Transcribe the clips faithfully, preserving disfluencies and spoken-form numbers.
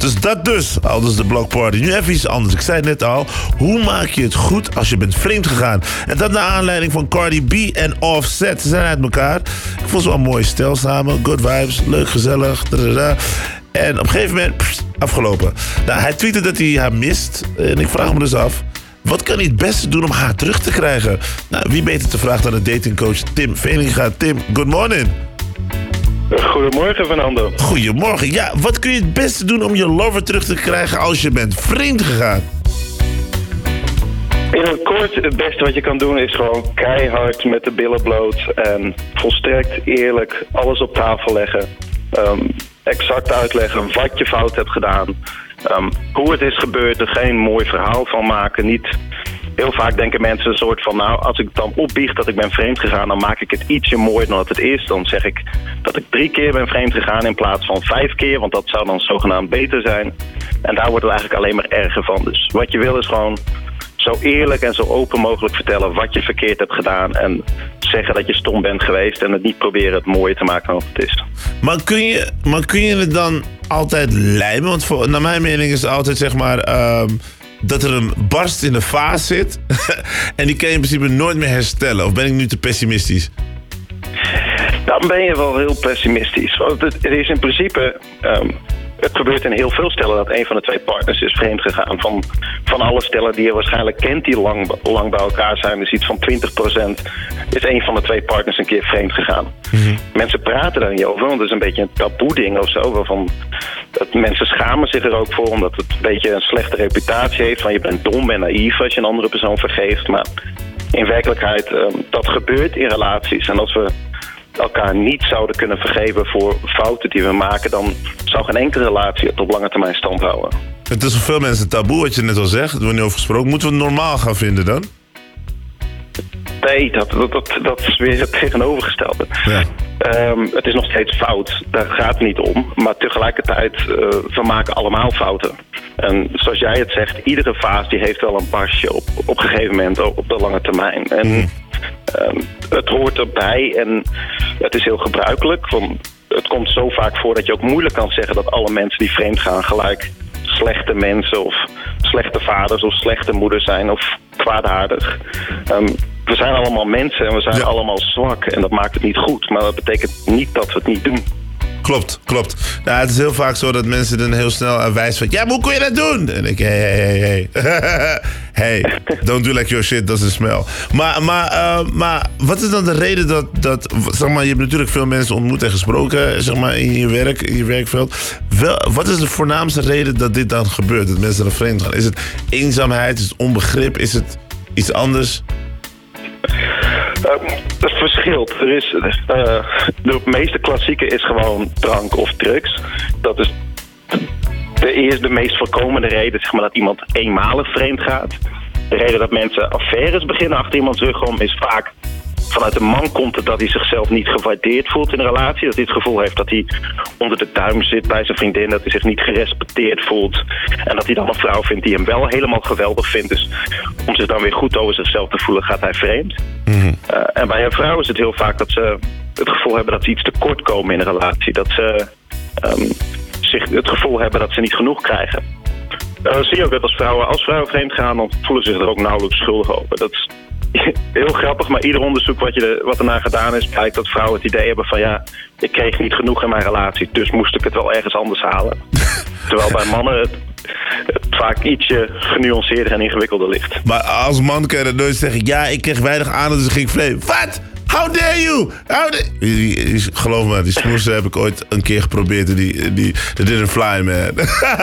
Dus dat dus, al dus de Block Party. Nu even iets anders. Ik zei het net al. Hoe maak je het goed als je bent vreemd gegaan? En dat naar aanleiding van Cardi B en Offset. Ze zijn uit elkaar. Ik vond ze wel een mooie stijl samen. Good vibes, leuk, gezellig. Dadada. En op een gegeven moment, pst, afgelopen. Nou, hij tweette dat hij haar mist. En ik vraag me dus af, wat kan hij het beste doen om haar terug te krijgen? Nou, wie beter te vragen dan de datingcoach Tim Veninga. Tim, good morning. Goedemorgen, Fernando. Goedemorgen. Ja, wat kun je het beste doen om je lover terug te krijgen als je bent vreemd gegaan? In het kort, het beste wat je kan doen is gewoon keihard met de billen bloot en volstrekt eerlijk alles op tafel leggen. Um, exact uitleggen wat je fout hebt gedaan. Um, hoe het is gebeurd, er geen mooi verhaal van maken. Niet, heel vaak denken mensen een soort van, nou, als ik dan opbiecht dat ik ben vreemd gegaan, dan maak ik het ietsje mooier dan dat het is. Dan zeg ik dat ik drie keer ben vreemd gegaan in plaats van vijf keer, want dat zou dan zogenaamd beter zijn. En daar wordt het eigenlijk alleen maar erger van. Dus wat je wil is gewoon zo eerlijk en zo open mogelijk vertellen wat je verkeerd hebt gedaan. En zeggen dat je stom bent geweest en het niet proberen het mooier te maken dan het is. Maar kun je, maar kun je het dan altijd lijmen? Want voor, naar mijn mening is het altijd zeg maar um, dat er een barst in de vaas zit. En die kan je in principe nooit meer herstellen. Of ben ik nu te pessimistisch? Dan ben je wel heel pessimistisch. Want het, het is in principe Um, Het gebeurt in heel veel stellen dat een van de twee partners is vreemd gegaan. Van, van alle stellen die je waarschijnlijk kent die lang, lang bij elkaar zijn, dus iets van twintig procent is een van de twee partners een keer vreemd gegaan. Mm-hmm. Mensen praten daar niet over, want het is een beetje een taboe ding of zo. Waarvan dat mensen schamen zich er ook voor, omdat het een beetje een slechte reputatie heeft. Van je bent dom en naïef als je een andere persoon vergeeft. Maar in werkelijkheid, um, dat gebeurt in relaties. En als we elkaar niet zouden kunnen vergeven voor fouten die we maken, dan zou geen enkele relatie het op lange termijn stand houden. Het is voor veel mensen taboe, wat je net al zegt. Er wordt niet over gesproken. Moeten we het normaal gaan vinden dan? Nee, dat, dat, dat, dat is weer het tegenovergestelde. Ja. Um, het is nog steeds fout, daar gaat het niet om. Maar tegelijkertijd, uh, we maken allemaal fouten. En zoals jij het zegt, iedere fase die heeft wel een barstje op, op een gegeven moment op de lange termijn. En mm. um, het hoort erbij en het is heel gebruikelijk. Want het komt zo vaak voor dat je ook moeilijk kan zeggen dat alle mensen die vreemd gaan gelijk slechte mensen of slechte vaders of slechte moeders zijn of kwaadaardig. Um, we zijn allemaal mensen en we zijn ja. allemaal zwak en dat maakt het niet goed. Maar dat betekent niet dat we het niet doen. Klopt, klopt. Nou, het is heel vaak zo dat mensen dan heel snel wijzen van, ja, maar hoe kun je dat doen? En ik, hey, hey, hey, hey. Hey, don't do like your shit, doesn't smell. Maar, maar, uh, maar wat is dan de reden dat, dat, zeg maar, je hebt natuurlijk veel mensen ontmoet en gesproken, zeg maar, in je werk, in je werkveld. Wel, wat is de voornaamste reden dat dit dan gebeurt, dat mensen er vreemd gaan? Is het eenzaamheid, is het onbegrip, is het iets anders? Uh, het verschilt. Er is, uh, de meeste klassieke is gewoon drank of drugs. Dat is de eerste, de meest voorkomende reden, zeg maar, dat iemand eenmalig vreemd gaat. De reden dat mensen affaires beginnen achter iemands rug om is vaak vanuit de man komt het dat hij zichzelf niet gewaardeerd voelt in een relatie. Dat hij het gevoel heeft dat hij onder de duim zit bij zijn vriendin. Dat hij zich niet gerespecteerd voelt. En dat hij dan een vrouw vindt die hem wel helemaal geweldig vindt. Dus om zich dan weer goed over zichzelf te voelen gaat hij vreemd. Mm-hmm. Uh, en bij een vrouw is het heel vaak dat ze het gevoel hebben dat ze iets tekort komen in een relatie. Dat ze um, zich het gevoel hebben dat ze niet genoeg krijgen. Uh, zie je ook dat als vrouwen, als vrouwen vreemd gaan, dan voelen ze zich er ook nauwelijks schuldig over. Dat is heel grappig, maar ieder onderzoek wat, je, wat ernaar gedaan is, blijkt dat vrouwen het idee hebben van ja, ik kreeg niet genoeg in mijn relatie, dus moest ik het wel ergens anders halen. Terwijl bij mannen het, het vaak ietsje genuanceerder en ingewikkelder ligt. Maar als man kan je dat nooit zeggen, ja, ik kreeg weinig aan, dus ik ging vreemd. Wat? How dare you? How dare... Die, die, geloof me, die smoesen heb ik ooit een keer geprobeerd en die, die, that didn't fly, man.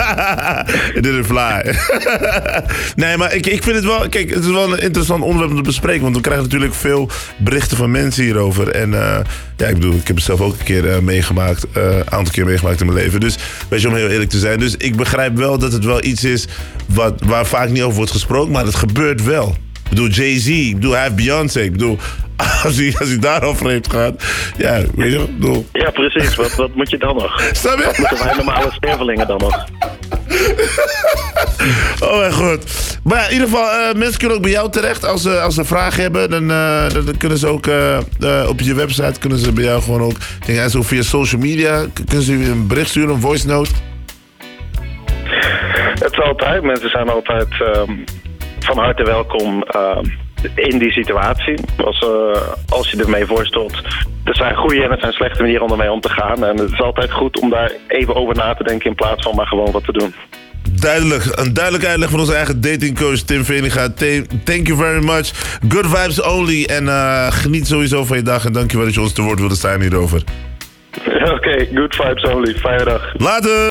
It didn't fly. Nee, maar ik, ik vind het wel, kijk, het is wel een interessant onderwerp om te bespreken, want we krijgen natuurlijk veel berichten van mensen hierover. En uh, ja, ik bedoel, ik heb het zelf ook een keer uh, meegemaakt, een uh, aantal keer meegemaakt in mijn leven. Dus, weet je, om heel eerlijk te zijn. Dus ik begrijp wel dat het wel iets is wat, waar vaak niet over wordt gesproken, maar het gebeurt wel. Ik bedoel, Jay-Z, ik bedoel, hij heeft Beyoncé, ik bedoel, als hij, als hij daar al vreemd gaat, ja, weet je, ik bedoel. Ja, precies, wat, wat moet je dan nog? Snap je? Wat moeten wij normale stervelingen dan nog? Oh mijn god. Maar ja, in ieder geval, uh, mensen kunnen ook bij jou terecht. Als ze, als ze vragen hebben, dan, uh, dan kunnen ze ook uh, uh, op je website, kunnen ze bij jou gewoon ook, denk ik, zo via social media, kunnen ze een bericht sturen, een voice note. is altijd. Mensen zijn altijd um, van harte welkom um, in die situatie. Als, uh, als je ermee voorstelt. Er zijn goede en er zijn slechte manieren om ermee om te gaan. En het is altijd goed om daar even over na te denken in plaats van maar gewoon wat te doen. Duidelijk. Een duidelijk uitleg van onze eigen datingcoach Tim Veninga. Thank you very much. Good vibes only. En uh, geniet sowieso van je dag. En dankjewel dat je ons te woord wilde staan hierover. Oké, okay, good vibes only. Fijne dag. Later.